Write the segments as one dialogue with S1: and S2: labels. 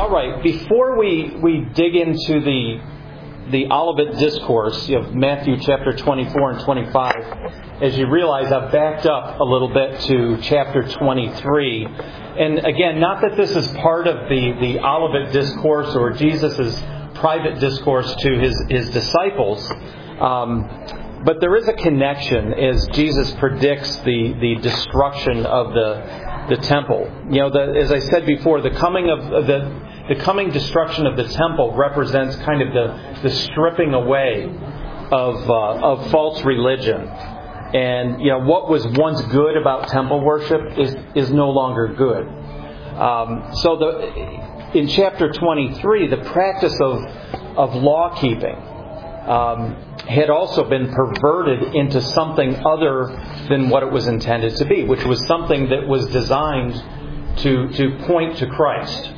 S1: All right, before we dig into the Olivet Discourse of Matthew chapter 24 and 25, as you realize, I've backed up a little bit to chapter 23. And again, not that this is part of the Olivet Discourse or Jesus' private discourse to his disciples, but there is a connection as Jesus predicts the destruction of the temple. You know, as I said before, the coming destruction of the temple represents kind of the stripping away of false religion. And you know, what was once good about temple worship is no longer good. In chapter 23, the practice of law keeping had also been perverted into something other than what it was intended to be, which was something that was designed to point to Christ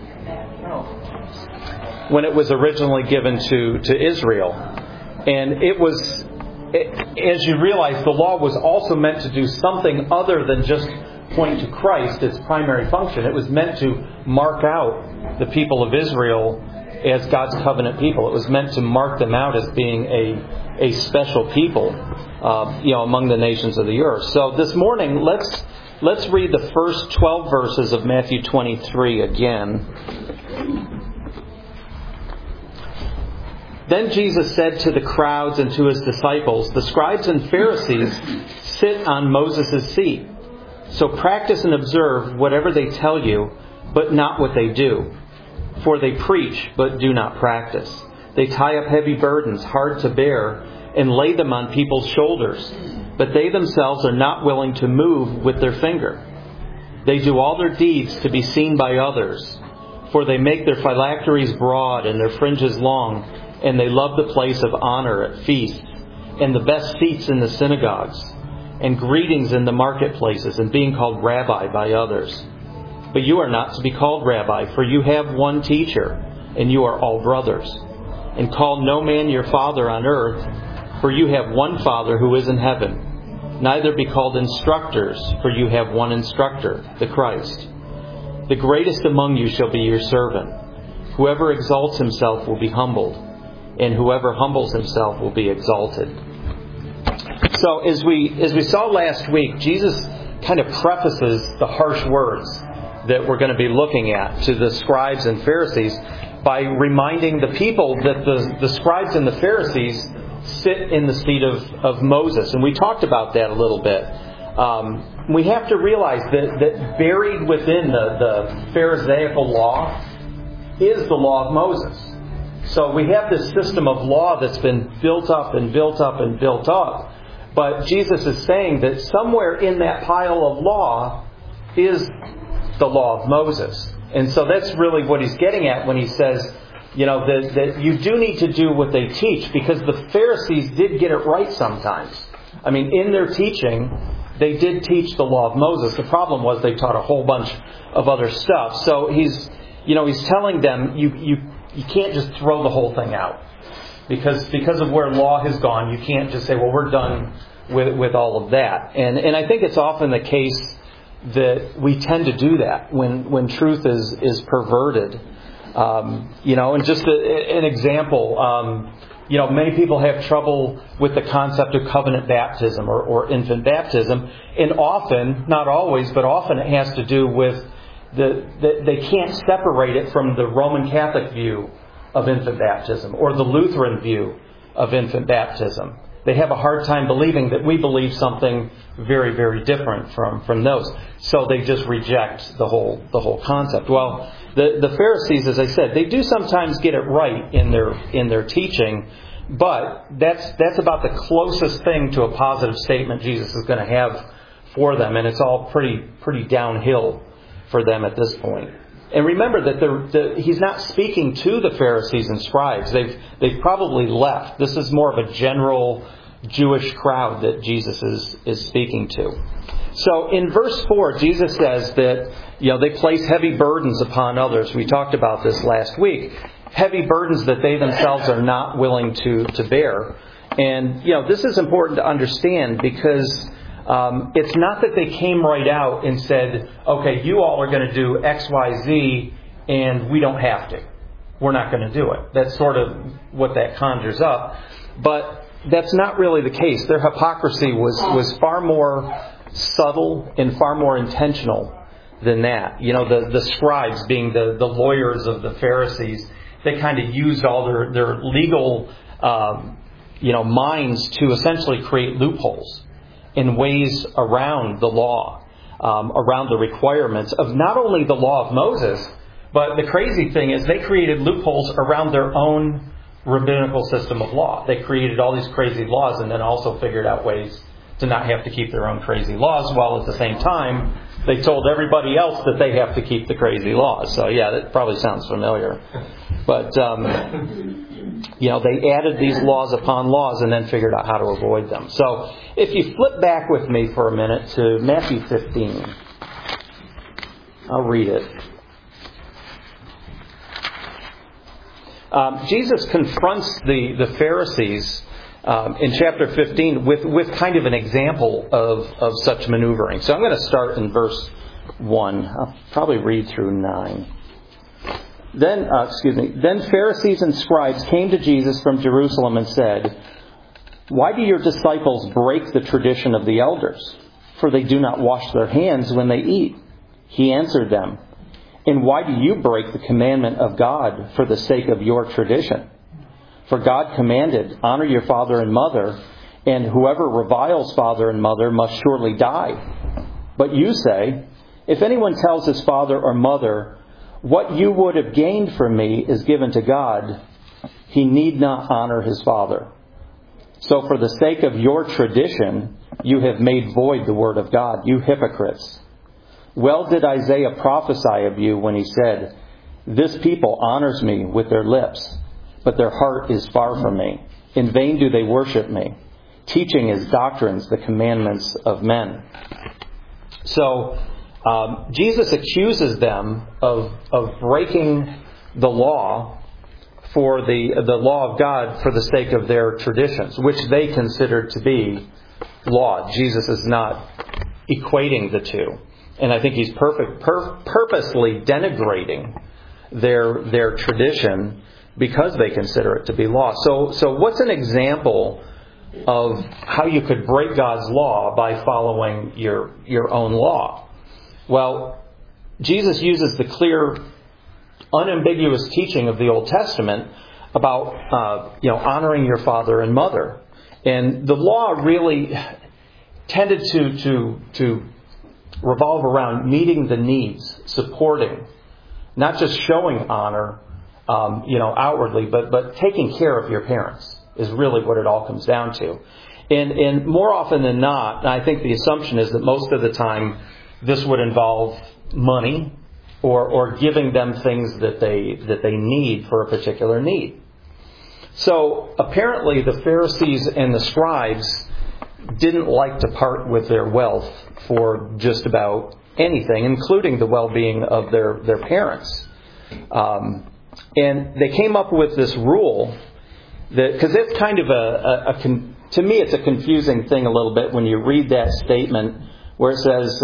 S1: when it was originally given to Israel. And it was, as you realize, the law was also meant to do something other than just point to Christ, its primary function. It was meant to mark out the people of Israel as God's covenant people. It was meant to mark them out as being a special people, among the nations of the earth. So this morning, let's read the first 12 verses of Matthew 23 again. Then Jesus said to the crowds and to his disciples, "The scribes and Pharisees sit on Moses' seat. So practice and observe whatever they tell you, but not what they do. For they preach, but do not practice. They tie up heavy burdens, hard to bear, and lay them on people's shoulders. But they themselves are not willing to move with their finger. They do all their deeds to be seen by others. For they make their phylacteries broad and their fringes long, and they love the place of honor at feasts, and the best seats in the synagogues, and greetings in the marketplaces, and being called rabbi by others. But you are not to be called rabbi, for you have one teacher, and you are all brothers. And call no man your father on earth, for you have one Father who is in heaven. Neither be called instructors, for you have one instructor, the Christ. The greatest among you shall be your servant. Whoever exalts himself will be humbled, and whoever humbles himself will be exalted." So as we saw last week, Jesus kind of prefaces the harsh words that we're going to be looking at to the scribes and Pharisees by reminding the people that the scribes and the Pharisees sit in the seat of Moses. And we talked about that a little bit. We have to realize that buried within the Pharisaical law is the law of Moses. So we have this system of law that's been built up and built up and built up. But Jesus is saying that somewhere in that pile of law is the law of Moses. And so that's really what he's getting at when he says, that you do need to do what they teach, because the Pharisees did get it right sometimes. I mean, in their teaching, they did teach the law of Moses. The problem was they taught a whole bunch of other stuff. So he's telling them, you can't just throw the whole thing out. Because of where law has gone, you can't just say, well, we're done with all of that. And I think it's often the case that we tend to do that when truth is perverted. And just an example, many people have trouble with the concept of covenant baptism or infant baptism. And often, not always, but often it has to do with they can't separate it from the Roman Catholic view of infant baptism or the Lutheran view of infant baptism. They have a hard time believing that we believe something very, very different from those. So they just reject the whole concept. Well, the Pharisees, as I said, they do sometimes get it right in their teaching, but that's about the closest thing to a positive statement Jesus is going to have for them, and it's all pretty downhill for them at this point. And remember that he's not speaking to the Pharisees and scribes. They've probably left. This is more of a general Jewish crowd that Jesus is speaking to. So in verse 4, Jesus says that they place heavy burdens upon others. We talked about this last week. Heavy burdens that they themselves are not willing to bear. And this is important to understand, because it's not that they came right out and said, okay, you all are going to do X, Y, Z, and we don't have to. We're not going to do it. That's sort of what that conjures up. But that's not really the case. Their hypocrisy was far more subtle and far more intentional than that. The scribes, being the lawyers of the Pharisees, they kind of used all their legal minds to essentially create loopholes in ways around the law, around the requirements of not only the law of Moses, but the crazy thing is they created loopholes around their own rabbinical system of law. They created all these crazy laws and then also figured out ways to not have to keep their own crazy laws, while at the same time they told everybody else that they have to keep the crazy laws. So yeah, that probably sounds familiar. But they added these laws upon laws and then figured out how to avoid them. So if you flip back with me for a minute to Matthew 15, I'll read it. Jesus confronts the Pharisees in chapter 15 with kind of an example of such maneuvering. So I'm going to start in verse 1. I'll probably read through 9. Then Pharisees and scribes came to Jesus from Jerusalem and said, "Why do your disciples break the tradition of the elders? For they do not wash their hands when they eat." He answered them, "And why do you break the commandment of God for the sake of your tradition? For God commanded, 'Honor your father and mother,' and whoever reviles father and mother must surely die. But you say, 'If anyone tells his father or mother, what you would have gained from me is given to God,' he need not honor his father. So for the sake of your tradition, you have made void the word of God, you hypocrites. Well did Isaiah prophesy of you when he said, 'This people honors me with their lips, but their heart is far from me. In vain do they worship me, teaching as doctrines the commandments of men.'" So Jesus accuses them of breaking the law for the law of God for the sake of their traditions, which they considered to be law. Jesus is not equating the two. And I think he's purposely denigrating their tradition because they consider it to be law. So what's an example of how you could break God's law by following your own law? Well, Jesus uses the clear, unambiguous teaching of the Old Testament about honoring your father and mother. And the law really tended to revolve around meeting the needs, supporting, not just showing honor, outwardly, but taking care of your parents is really what it all comes down to. And more often than not, and I think the assumption is that most of the time this would involve money or giving them things that they need for a particular need. So apparently the Pharisees and the scribes didn't like to part with their wealth for just about anything, including the well-being of their parents. And they came up with this rule that, because it's kind of to me it's a confusing thing a little bit when you read that statement where it says,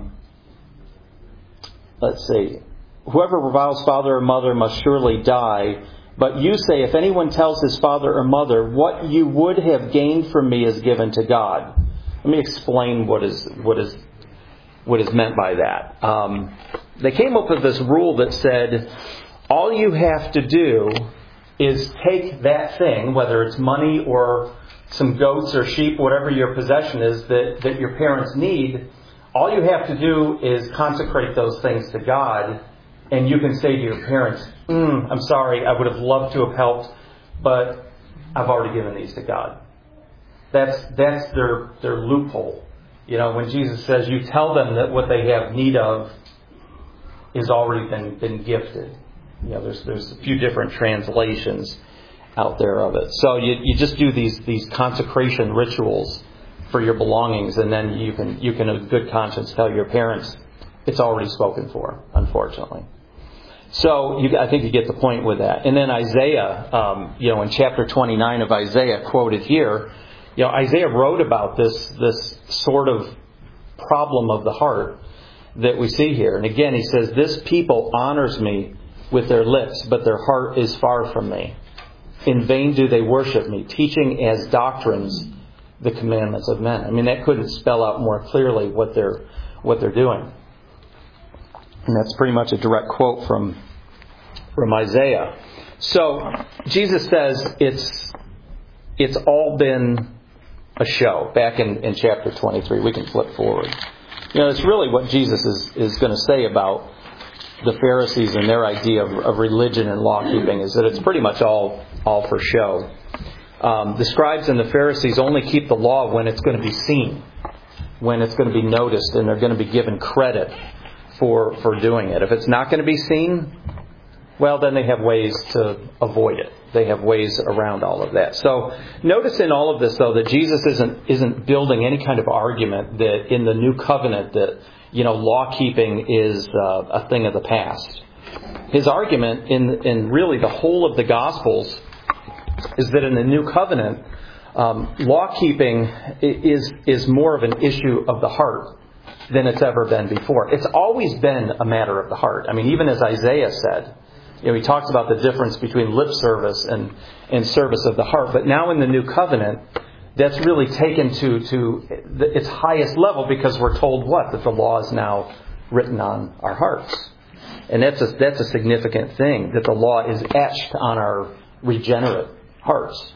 S1: let's see, "Whoever reviles father or mother must surely die. But you say, if anyone tells his father or mother, what you would have gained from me is given to God." Let me explain what is meant by that. They came up with this rule that said, all you have to do is take that thing, whether it's money or some goats or sheep, whatever your possession is that your parents need, all you have to do is consecrate those things to God. And you can say to your parents, "I'm sorry, I would have loved to have helped, but I've already given these to God." That's their loophole. When Jesus says, you tell them that what they have need of is already been gifted. There's a few different translations out there of it. So you just do these consecration rituals for your belongings, and then you can in good conscience tell your parents it's already spoken for, unfortunately. So I think you get the point with that. And then Isaiah, in chapter 29 of Isaiah, quoted here, Isaiah wrote about this sort of problem of the heart that we see here. And again, he says, "This people honors me with their lips, but their heart is far from me. In vain do they worship me, teaching as doctrines the commandments of men. I mean, that couldn't spell out more clearly what they're doing. And that's pretty much a direct quote from Isaiah. So Jesus says it's all been a show. Back in chapter 23, we can flip forward. It's really what Jesus is going to say about the Pharisees and their idea of religion and law keeping, is that it's pretty much all for show. The scribes and the Pharisees only keep the law when it's going to be seen, when it's going to be noticed, and they're going to be given credit for doing it. If it's not going to be seen, well, then they have ways to avoid it. They have ways around all of that. So notice in all of this, though, that Jesus isn't building any kind of argument that in the new covenant that law keeping is a thing of the past. His argument in really the whole of the Gospels is that in the new covenant, law keeping is more of an issue of the heart than it's ever been before. It's always been a matter of the heart. I mean, even as Isaiah said, he talks about the difference between lip service and service of the heart. But now in the new covenant, that's really taken to its highest level, because we're told that the law is now written on our hearts. And that's a significant thing, that the law is etched on our regenerate hearts.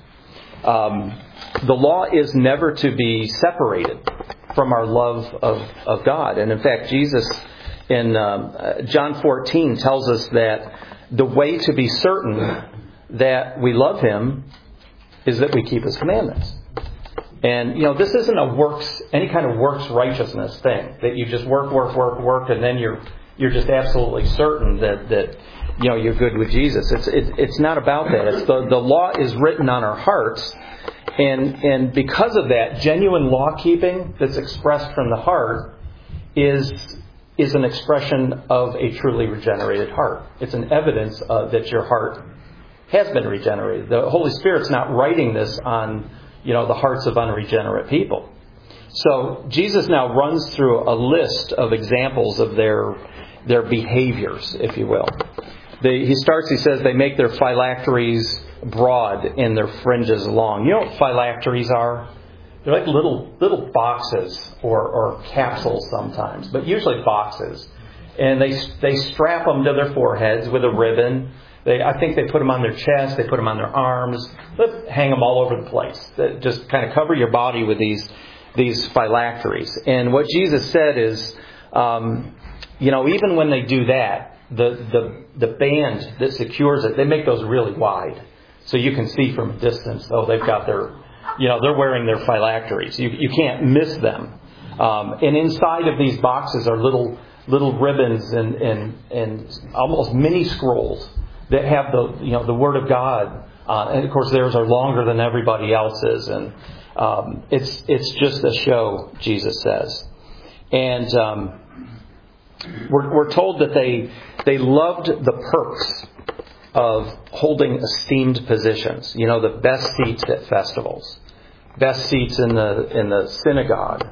S1: The law is never to be separated from our love of God. And in fact, Jesus in John 14 tells us that the way to be certain that we love Him is that we keep His commandments. And, this isn't any kind of works righteousness thing, that you just work, and then you're just absolutely certain that you're good with Jesus. It's not about that. It's the law is written on our hearts, and because of that, genuine law keeping that's expressed from the heart is an expression of a truly regenerated heart. It's an evidence that your heart has been regenerated. The Holy Spirit's not writing this on the hearts of unregenerate people. So Jesus now runs through a list of examples of their behaviors, if you will. He says they make their phylacteries broad and their fringes long. You know what phylacteries are? They're like little boxes or capsules sometimes, but usually boxes. And they strap them to their foreheads with a ribbon. I think they put them on their chest, they put them on their arms, they hang them all over the place. They just kind of cover your body with these phylacteries. And what Jesus said is, even when they do that, the band that secures it, they make those really wide, so you can see from a distance. Oh, they've got they're wearing their phylacteries. You can't miss them. And inside of these boxes are little ribbons and almost mini scrolls that have the Word of God. And of course, theirs are longer than everybody else's, and it's just a show, Jesus says. And we're told that they loved the perks of holding esteemed positions. The best seats at festivals, best seats in the synagogue.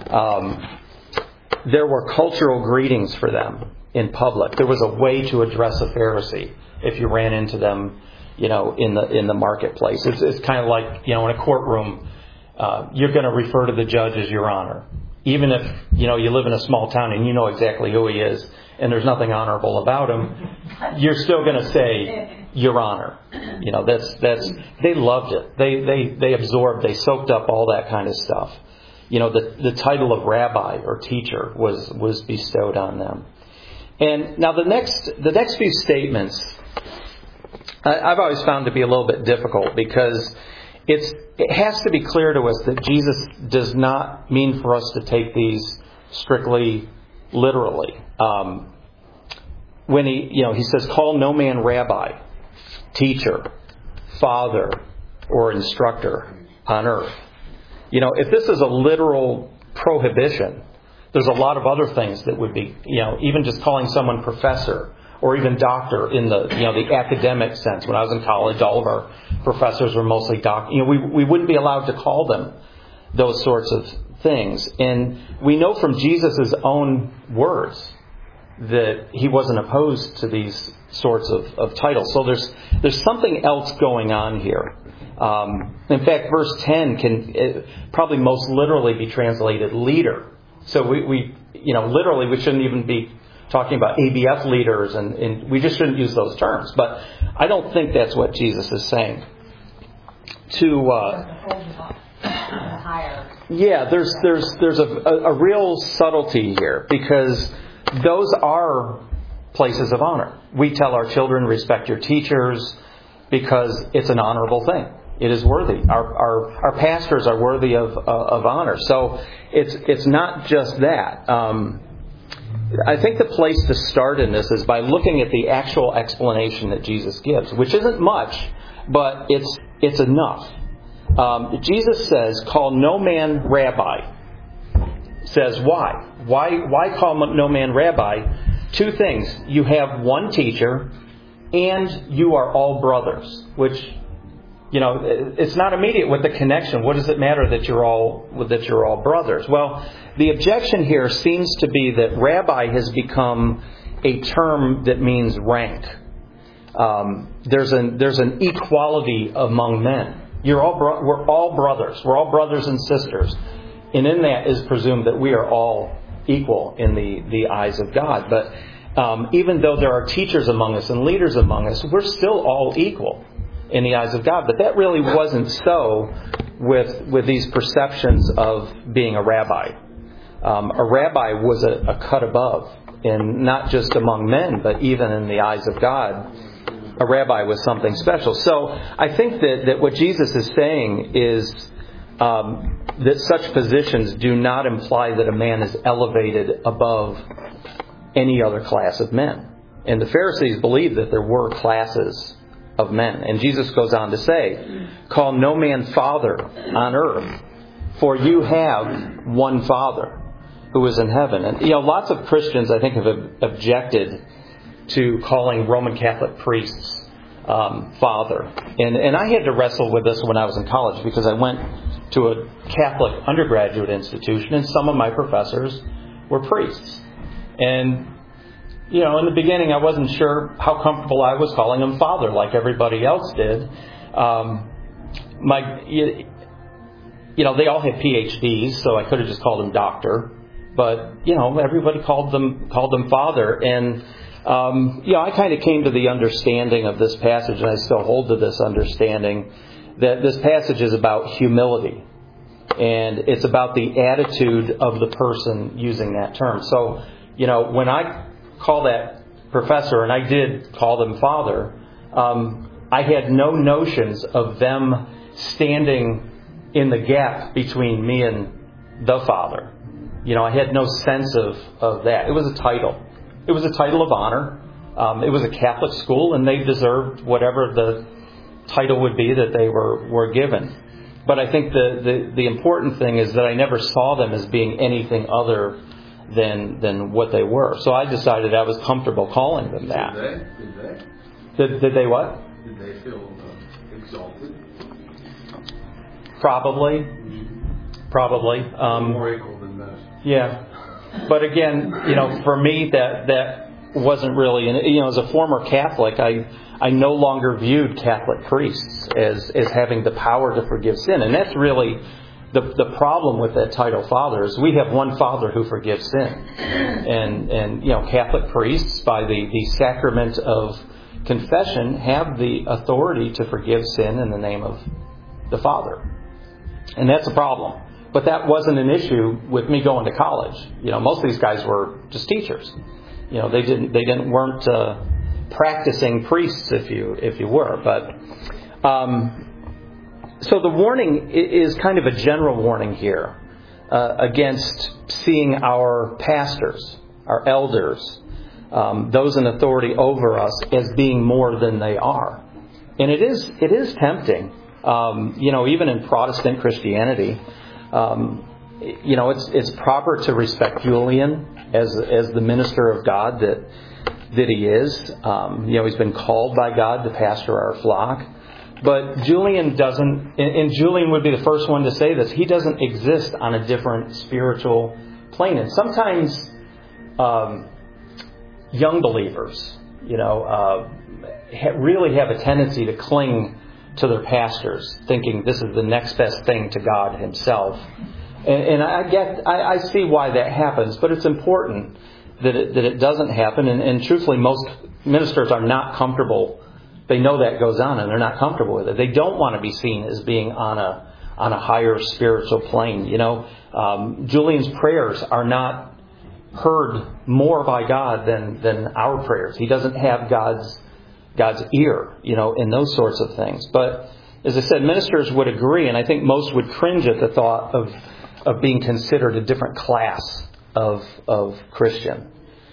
S1: There were cultural greetings for them in public. There was a way to address a Pharisee if you ran into them, in the marketplace. It's kind of like, in a courtroom, you're going to refer to the judge as Your Honor. Even if, you live in a small town and you know exactly who he is and there's nothing honorable about him, you're still going to say, Your Honor. They loved it. They absorbed, they soaked up all that kind of stuff. The title of rabbi or teacher was bestowed on them. And now the next few statements, I've always found to be a little bit difficult, because it has to be clear to us that Jesus does not mean for us to take these strictly literally. When he says, call no man rabbi, teacher, father, or instructor on earth. If this is a literal prohibition, there's a lot of other things that would be, even just calling someone professor or even doctor in the academic sense. When I was in college, all of our professors were mostly doctors. We wouldn't be allowed to call them those sorts of things. And we know from Jesus' own words that he wasn't opposed to these sorts of titles. So there's something else going on here. In fact, verse 10 can probably most literally be translated leader. So we literally we shouldn't even be talking about ABF leaders, and we just shouldn't use those terms. But I don't think that's what Jesus is saying. There's a real subtlety here, because those are places of honor. We tell our children, respect your teachers, because it's an honorable thing. It is worthy. Our pastors are worthy of honor. So it's not just that. I think the place to start in this is by looking at the actual explanation that Jesus gives, which isn't much, but it's enough. Jesus says, "Call no man rabbi." Says why? Why call no man rabbi? Two things: you have one teacher, and you are all brothers. Which, it's not immediate with the connection. What does it matter that you're all brothers? Well, the objection here seems to be that rabbi has become a term that means rank. There's an equality among men. We're all brothers. We're all brothers and sisters, and in that is presumed that we are all equal in the eyes of God. But even though there are teachers among us and leaders among us, we're still all equal in the eyes of God. But that really wasn't so with these perceptions of being a rabbi. A rabbi was a cut above, and not just among men, but even in the eyes of God, a rabbi was something special. So I think that what Jesus is saying is that such positions do not imply that a man is elevated above any other class of men. And the Pharisees believed that there were classes of men. And Jesus goes on to say, "Call no man father on earth, for you have one Father who is in heaven." And lots of Christians, I think, have objected to calling Roman Catholic priests father. And I had to wrestle with this when I was in college, because I went to a Catholic undergraduate institution, and some of my professors were priests. And in the beginning, I wasn't sure how comfortable I was calling them father, like everybody else did. They all had PhDs, so I could have just called them doctor. But everybody called them father, and I kind of came to the understanding of this passage, and I still hold to this understanding, that this passage is about humility, and it's about the attitude of the person using that term. So, when I call that professor, and I did call them father, I had no notions of them standing in the gap between me and the Father. I had no sense of that. It was a title. It was a title of honor. It was a Catholic school, and they deserved whatever the title would be that they were given. But I think the important thing is that I never saw them as being anything other than what they were. So I decided I was comfortable calling them that. Did they what?
S2: Did they feel exalted?
S1: Probably.
S2: More equal than most.
S1: Yeah. But again, for me, that wasn't really, as a former Catholic, I no longer viewed Catholic priests as having the power to forgive sin. And that's really the problem with that title, Father, is we have one Father who forgives sin. And Catholic priests, by the sacrament of confession, have the authority to forgive sin in the name of the Father. And that's a problem. But that wasn't an issue with me going to college. Most of these guys were just teachers. They weren't practicing priests, if you were. But so the warning is kind of a general warning here against seeing our pastors, our elders, those in authority over us, as being more than they are. And it is tempting. Even in Protestant Christianity, it's proper to respect Julian as the minister of God that he is. He's been called by God to pastor our flock. But Julian doesn't, and Julian would be the first one to say this, he doesn't exist on a different spiritual plane. And sometimes young believers really have a tendency to cling to their pastors, thinking this is the next best thing to God Himself. And I see why that happens, but it's important that it doesn't happen. And truthfully, most ministers are not comfortable. They know that goes on, and they're not comfortable with it. They don't want to be seen as being on a higher spiritual plane. Julian's prayers are not heard more by God than our prayers. He doesn't have God's ear, in those sorts of things. But as I said, ministers would agree, and I think most would cringe at the thought of being considered a different class of Christian.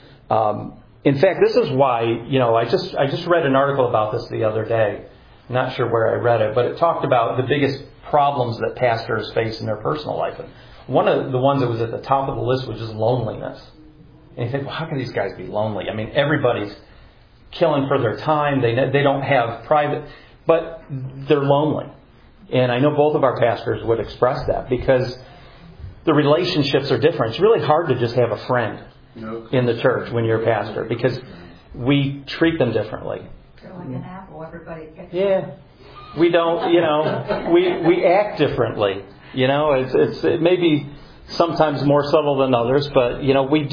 S1: In fact, this is why, I just read an article about this the other day. I'm not sure where I read it, but it talked about the biggest problems that pastors face in their personal life. And one of the ones that was at the top of the list was just loneliness. And you think, well, how can these guys be lonely? I mean, everybody's killing for their time. They don't have private, but they're lonely. And I know both of our pastors would express that because the relationships are different. It's really hard to just have a friend in the church when you're a pastor because we treat them differently.
S3: They're like an apple. Everybody gets
S1: we don't, we act differently. It may be sometimes more subtle than others, but we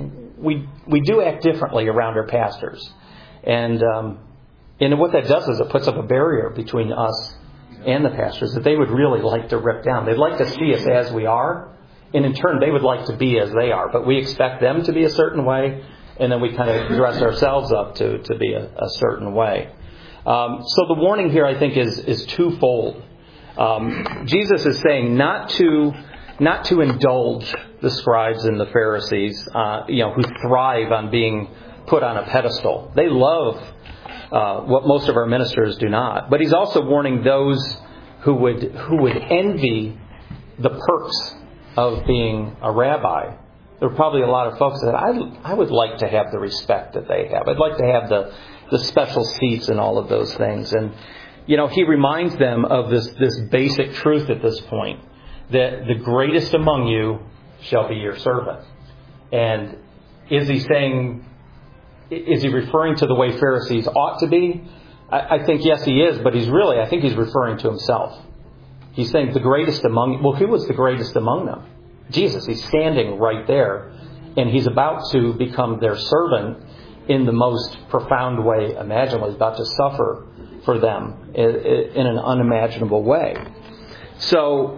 S1: do act differently around our pastors. And what that does is it puts up a barrier between us and the pastors that they would really like to rip down. They'd like to see us as we are, and in turn they would like to be as they are. But we expect them to be a certain way, and then we kind of dress ourselves up to be a certain way. So the warning here, I think, is twofold. Jesus is saying not to indulge the scribes and the Pharisees, who thrive on being put on a pedestal. They love what most of our ministers do not. But he's also warning those who would envy the perks of being a rabbi. There are probably a lot of folks that I would like to have the respect that they have. I'd like to have the special seats and all of those things. And he reminds them of this basic truth at this point, that the greatest among you shall be your servant. And is he referring to the way Pharisees ought to be? I think yes, he is, but I think he's referring to himself. He's saying the greatest among, well, who was the greatest among them? Jesus. He's standing right there, and he's about to become their servant in the most profound way imaginable. He's about to suffer for them in an unimaginable way. So,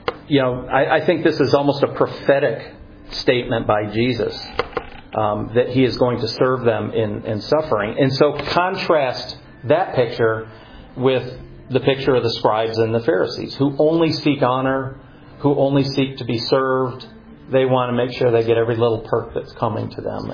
S1: I think this is almost a prophetic statement by Jesus. That he is going to serve them in suffering. And so contrast that picture with the picture of the scribes and the Pharisees, who only seek honor, who only seek to be served. They want to make sure they get every little perk that's coming to them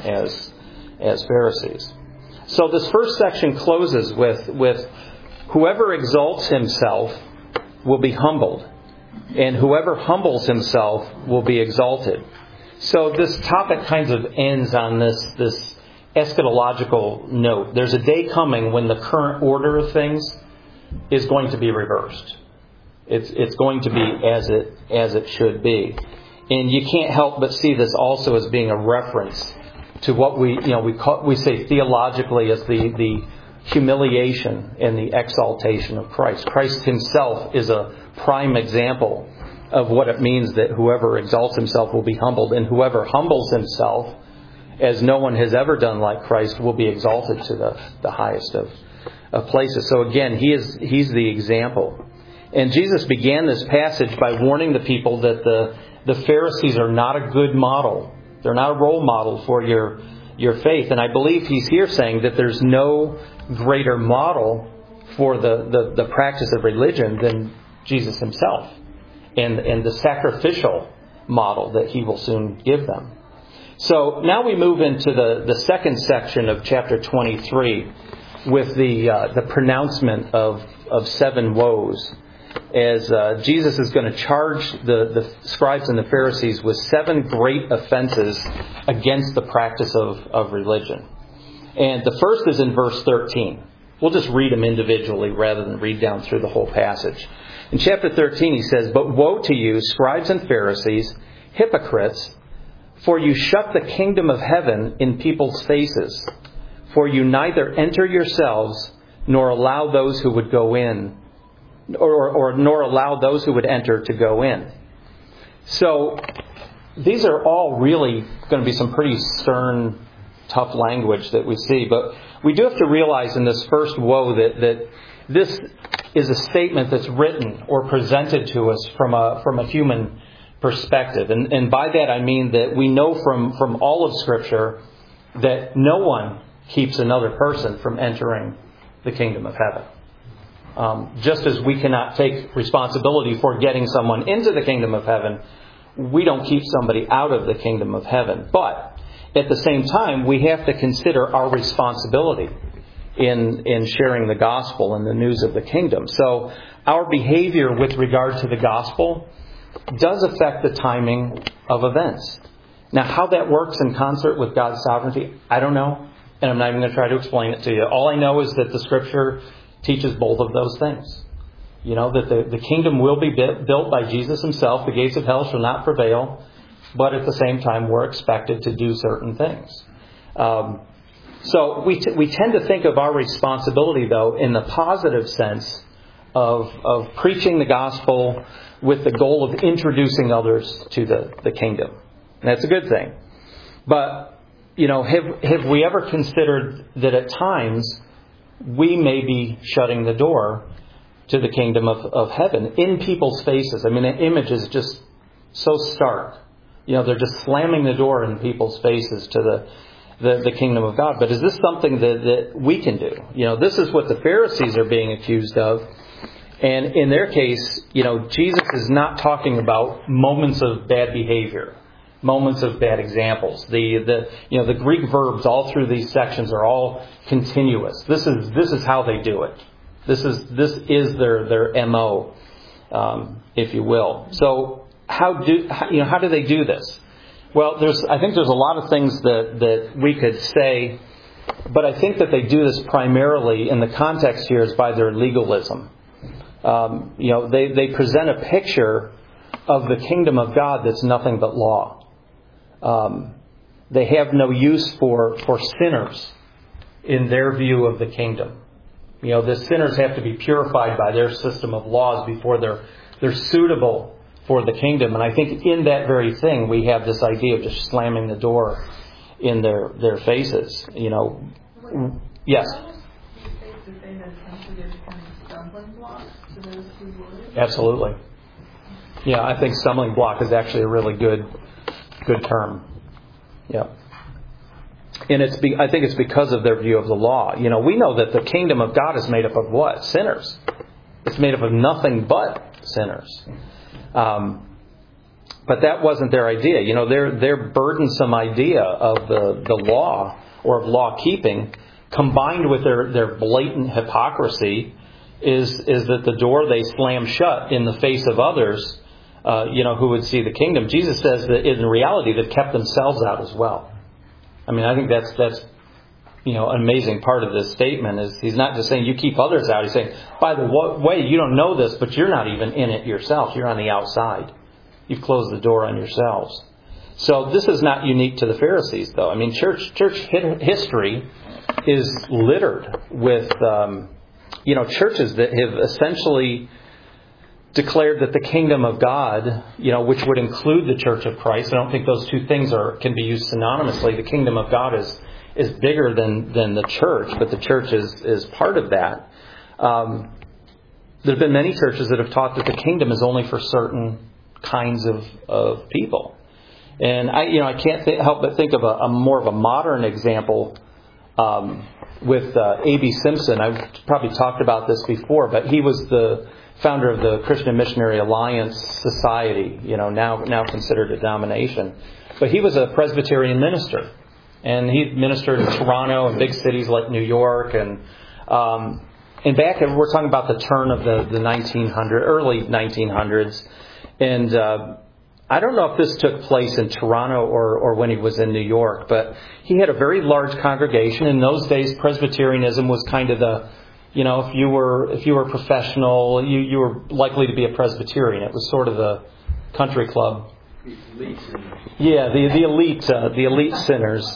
S1: as Pharisees. So this first section closes with whoever exalts himself will be humbled, and whoever humbles himself will be exalted. So this topic kind of ends on this eschatological note. There's a day coming when the current order of things is going to be reversed. It's going to be as it should be. And you can't help but see this also as being a reference to what we say theologically as the humiliation and the exaltation of Christ. Christ himself is a prime example of what it means that whoever exalts himself will be humbled, and whoever humbles himself, as no one has ever done like Christ, will be exalted to the highest of places. So again, he's the example. And Jesus began this passage by warning the people that the Pharisees are not a good model. They're not a role model for your faith. And I believe he's here saying that there's no greater model for the practice of religion than Jesus himself. And the sacrificial model that he will soon give them. So now we move into the second section of chapter 23 with the pronouncement of 7 woes, as Jesus is going to charge the scribes and the Pharisees with 7 great offenses against the practice of religion. And the first is in verse 13. We'll just read them individually rather than read down through the whole passage. In chapter 13 he says, "But woe to you, scribes and Pharisees, hypocrites, for you shut the kingdom of heaven in people's faces. For you neither enter yourselves, nor allow those who would go in, or nor allow those who would enter to go in. So these are all really going to be some pretty stern, tough language that we see. But we do have to realize in this first woe that this is a statement that's written or presented to us from a human perspective. And by that I mean that we know from all of Scripture that no one keeps another person from entering the kingdom of heaven. Just as we cannot take responsibility for getting someone into the kingdom of heaven, we don't keep somebody out of the kingdom of heaven. But at the same time, we have to consider our responsibility in sharing the gospel and the news of the kingdom. So our behavior with regard to the gospel does affect the timing of events. Now, how that works in concert with God's sovereignty, I don't know. And I'm not even going to try to explain it to you. All I know is that the Scripture teaches both of those things. You know, that the kingdom will be built by Jesus himself. The gates of hell shall not prevail. But at the same time, we're expected to do certain things. So we tend to think of our responsibility, though, in the positive sense of preaching the gospel with the goal of introducing others to the kingdom. And that's a good thing. But, you know, have we ever considered that at times we may be shutting the door to the kingdom of heaven in people's faces? I mean, the image is just so stark. You know, they're just slamming the door in people's faces to the kingdom of God. But is this something that we can do? You know, this is what the Pharisees are being accused of. And in their case, you know, Jesus is not talking about moments of bad behavior, moments of bad examples. The Greek verbs all through these sections are all continuous. This is how they do it. This is their MO, if you will. So how do they do this? Well, I think there's a lot of things that we could say, but I think that they do this primarily in the context here is by their legalism. They present a picture of the kingdom of God that's nothing but law. They have no use for sinners in their view of the kingdom. You know, the sinners have to be purified by their system of laws before they're suitable for the kingdom. And I think in that very thing we have this idea of just slamming the door in their faces. You know, yes. Absolutely. Yeah, I think stumbling block is actually a really good term. Yeah. And I think it's because of their view of the law. You know, we know that the kingdom of God is made up of what? Sinners. It's made up of nothing but sinners. But that wasn't their idea. You know, their burdensome idea of the law or of law keeping, combined with their blatant hypocrisy, is that the door they slam shut in the face of others, who would see the kingdom. Jesus says that in reality they've kept themselves out as well. I mean, I think that's an amazing part of this statement is he's not just saying you keep others out. He's saying, by the way, you don't know this, but you're not even in it yourself. You're on the outside. You've closed the door on yourselves. So this is not unique to the Pharisees, though. I mean, church history is littered with churches that have essentially declared that the kingdom of God, which would include the Church of Christ. I don't think those two things can be used synonymously. The kingdom of God is bigger than the church, but the church is part of that. There have been many churches that have taught that the kingdom is only for certain kinds of people. And I can't help but think of a more of a modern example with A.B. Simpson. I've probably talked about this before, but he was the founder of the Christian Missionary Alliance Society, now considered a denomination. But he was a Presbyterian minister. And he ministered in Toronto and big cities like New York. And back, we're talking about the turn of the early 1900s. And I don't know if this took place in Toronto or when he was in New York, but he had a very large congregation. In those days, Presbyterianism was kind of the, if you were professional, you were likely to be a Presbyterian. It was sort of the country club.
S2: Elite sinners.
S1: Yeah, the elite sinners.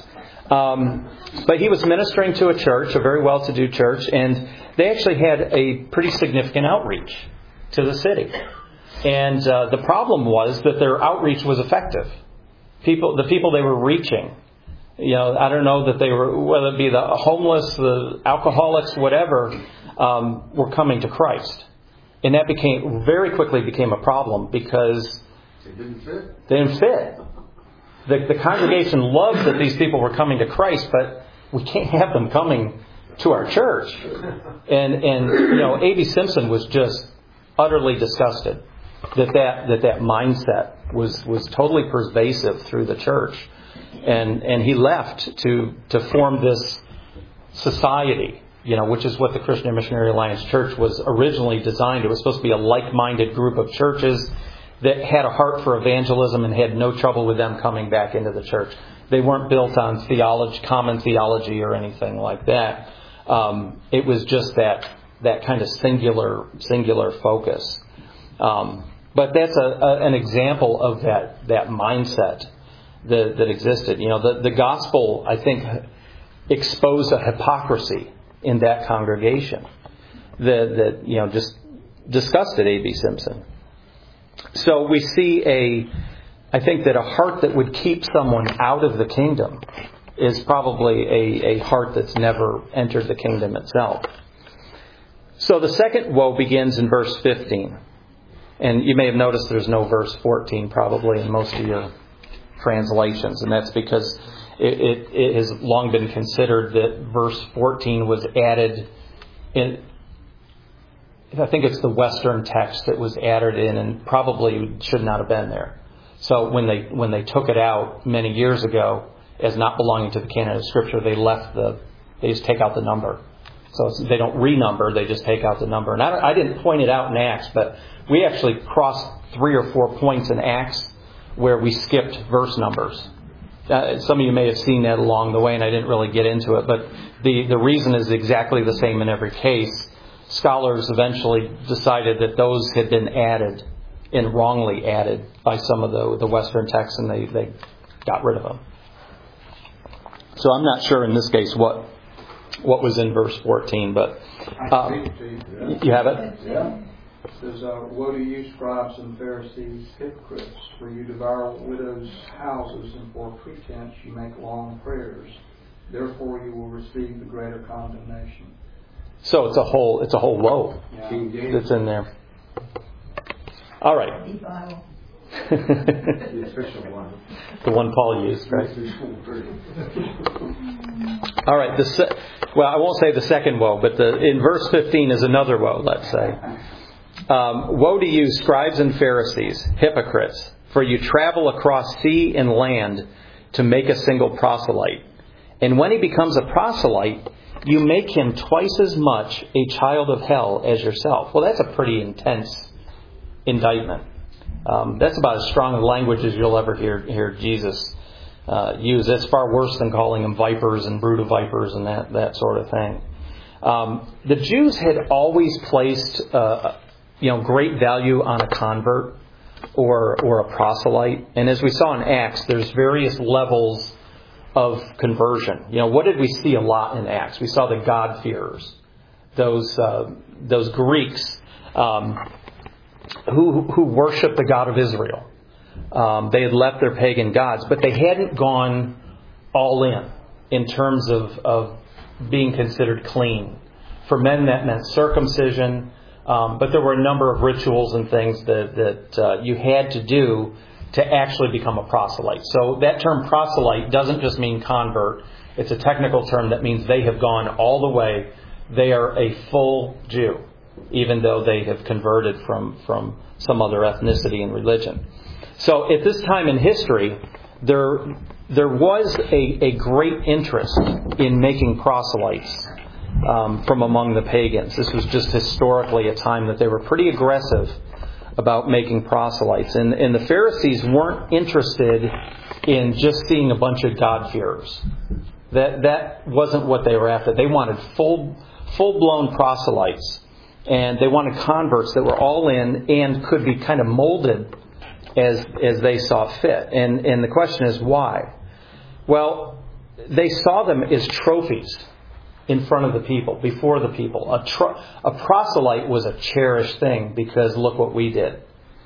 S1: But he was ministering to a church, a very well-to-do church, and they actually had a pretty significant outreach to the city. And the problem was that their outreach was effective. The people they were reaching, I don't know that they were, whether it be the homeless, the alcoholics, whatever, were coming to Christ. And that very quickly became a problem because
S2: It didn't fit.
S1: they didn't fit. The congregation loved that these people were coming to Christ, but we can't have them coming to our church. And A.B. Simpson was just utterly disgusted that mindset was totally pervasive through the church. And he left to form this society, which is what the Christian Missionary Alliance Church was originally designed. It was supposed to be a like-minded group of churches that had a heart for evangelism and had no trouble with them coming back into the church. They weren't built on common theology or anything like that. It was just that kind of singular focus. But that's an example of that mindset that existed. The gospel, I think, exposed a hypocrisy in that congregation that just disgusted A.B. Simpson. So we see I think that a heart that would keep someone out of the kingdom is probably a heart that's never entered the kingdom itself. So the second woe begins in verse 15. And you may have noticed there's no verse 14 probably in most of your translations. And that's because it has long been considered that verse 14 was added in. I think it's the Western text that was added in and probably should not have been there. So when they took it out many years ago as not belonging to the canon of Scripture, they just take out the number. So they don't renumber, they just take out the number. And I didn't point it out in Acts, but we actually crossed 3 or 4 points in Acts where we skipped verse numbers. Some of you may have seen that along the way, and I didn't really get into it, but the reason is exactly the same in every case. Scholars eventually decided that those had been added and wrongly added by some of the Western texts, and they got rid of them. So I'm not sure in this case what was in verse 14, but you have it?
S4: Yeah. It says, woe to you, scribes and Pharisees, hypocrites, for you devour widows' houses, and for pretense you make long prayers. Therefore you will receive the greater condemnation.
S1: So it's a whole woe that's in there. All right.
S2: The official one.
S1: The one Paul used, right? All right. I won't say the second woe, but in verse 15 is another woe, let's say. Woe to you, scribes and Pharisees, hypocrites, for you travel across sea and land to make a single proselyte. And when he becomes a proselyte, you make him twice as much a child of hell as yourself. Well, that's a pretty intense indictment. That's about as strong a language as you'll ever hear Jesus use. It's far worse than calling them vipers and brood of vipers and that sort of thing. The Jews had always placed great value on a convert or a proselyte. And as we saw in Acts, there's various levels of conversion. What did we see a lot in Acts? We saw the God-fearers, those Greeks who worshiped the God of Israel. They had left their pagan gods, but they hadn't gone all in terms of being considered clean. For men, that meant circumcision, but there were a number of rituals and things that you had to do to actually become a proselyte. So that term proselyte doesn't just mean convert. It's a technical term that means they have gone all the way. They are a full Jew, even though they have converted from some other ethnicity and religion. So at this time in history, there was a great interest in making proselytes from among the pagans. This was just historically a time that they were pretty aggressive about making proselytes. And the Pharisees weren't interested in just seeing a bunch of God-fearers. That wasn't what they were after. They wanted full-blown proselytes. And they wanted converts that were all in and could be kind of molded as they saw fit. And the question is why? Well, they saw them as trophies in front of the people, before the people. A proselyte was a cherished thing because look what we did.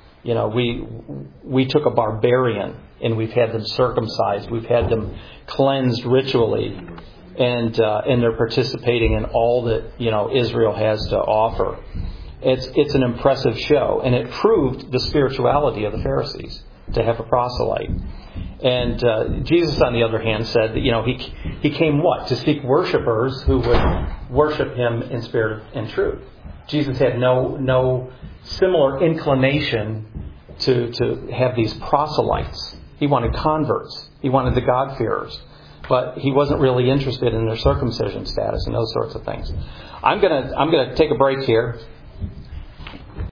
S1: We took a barbarian and we've had them circumcised. We've had them cleansed ritually, and they're participating in all that Israel has to offer. It's an impressive show, and it proved the spirituality of the Pharisees to have a proselyte. And Jesus, on the other hand, said that he came what? To seek worshipers who would worship him in spirit and truth. Jesus had no similar inclination to have these proselytes. He wanted converts. He wanted the God-fearers. But he wasn't really interested in their circumcision status and those sorts of things. I'm gonna take a break here.